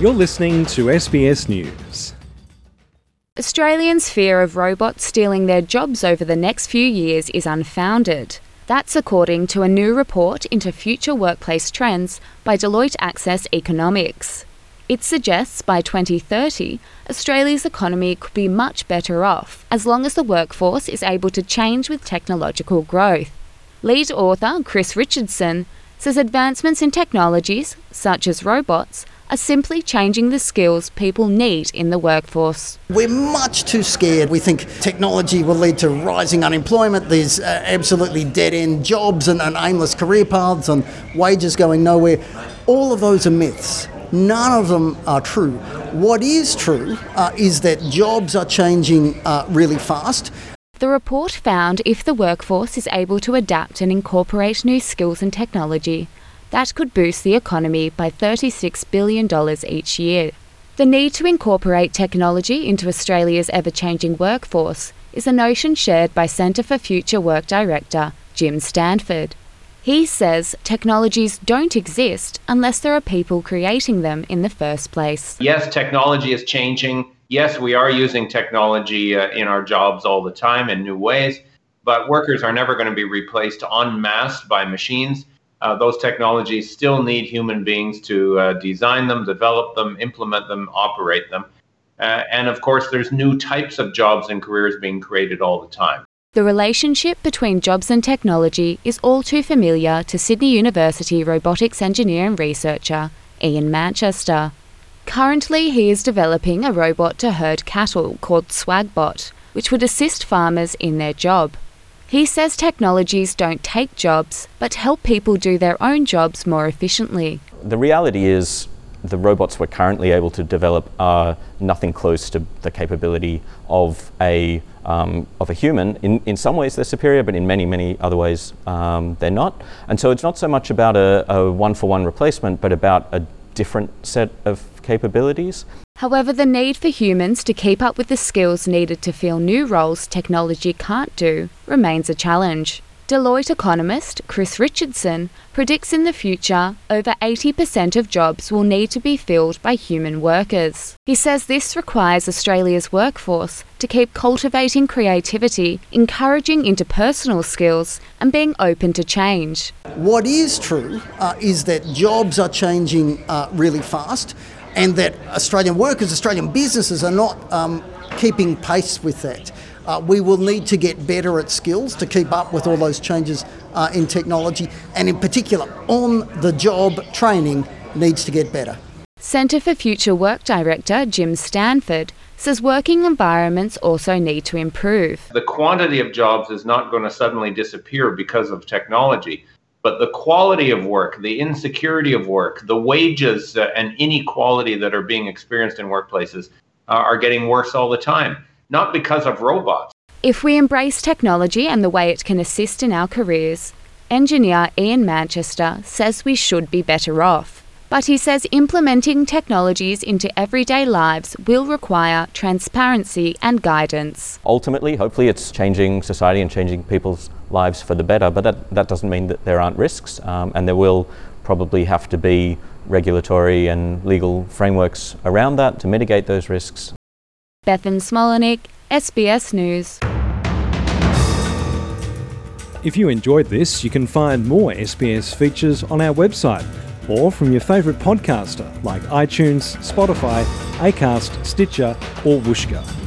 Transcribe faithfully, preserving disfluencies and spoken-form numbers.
You're listening to S B S News. Australians' fear of robots stealing their jobs over the next few years is unfounded. That's according to a new report into future workplace trends by Deloitte Access Economics. It suggests by twenty thirty, Australia's economy could be much better off as long as the workforce is able to change with technological growth. Lead author Chris Richardson says advancements in technologies, such as robots, are simply changing the skills people need in the workforce. We're much too scared. We think technology will lead to rising unemployment, there's uh, absolutely dead-end jobs and, and aimless career paths and wages going nowhere. All of those are myths. None of them are true. What is true uh, is that jobs are changing uh, really fast. The report found if the workforce is able to adapt and incorporate new skills and technology, that could boost the economy by thirty-six billion dollars each year. The need to incorporate technology into Australia's ever-changing workforce is a notion shared by Centre for Future Work Director Jim Stanford. He says technologies don't exist unless there are people creating them in the first place. Yes, technology is changing. Yes, we are using technology uh, in our jobs all the time in new ways, but workers are never going to be replaced en masse by machines. Uh, those technologies still need human beings to uh, design them, develop them, implement them, operate them. Uh, and of course, there's new types of jobs and careers being created all the time. The relationship between jobs and technology is all too familiar to Sydney University robotics engineer and researcher Ian Manchester. Currently, he is developing a robot to herd cattle called Swagbot, which would assist farmers in their job. He says technologies don't take jobs, but help people do their own jobs more efficiently. The reality is the robots we're currently able to develop are nothing close to the capability of a um, of a human. In, in some ways they're superior, but in many, many other ways um, they're not. And so it's not so much about a, a one-for-one replacement, but about a different set of capabilities. However, the need for humans to keep up with the skills needed to fill new roles technology can't do remains a challenge. Deloitte economist Chris Richardson predicts in the future over eighty percent of jobs will need to be filled by human workers. He says this requires Australia's workforce to keep cultivating creativity, encouraging interpersonal skills, and being open to change. What is true uh, is that jobs are changing uh, really fast, and that Australian workers, Australian businesses are not um, keeping pace with that. Uh, we will need to get better at skills to keep up with all those changes uh, in technology, and in particular, on-the-job training needs to get better. Centre for Future Work Director Jim Stanford says working environments also need to improve. The quantity of jobs is not going to suddenly disappear because of technology, but the quality of work, the insecurity of work, the wages uh, and inequality that are being experienced in workplaces uh, are getting worse all the time. Not because of robots. If we embrace technology and the way it can assist in our careers, engineer Ian Manchester says we should be better off. But he says implementing technologies into everyday lives will require transparency and guidance. Ultimately, hopefully it's changing society and changing people's lives for the better, but that, that doesn't mean that there aren't risks, um, and there will probably have to be regulatory and legal frameworks around that to mitigate those risks. Bethan Smolenick, S B S News. If you enjoyed this, you can find more S B S features on our website or from your favourite podcaster like iTunes, Spotify, Acast, Stitcher or Whooshkaa.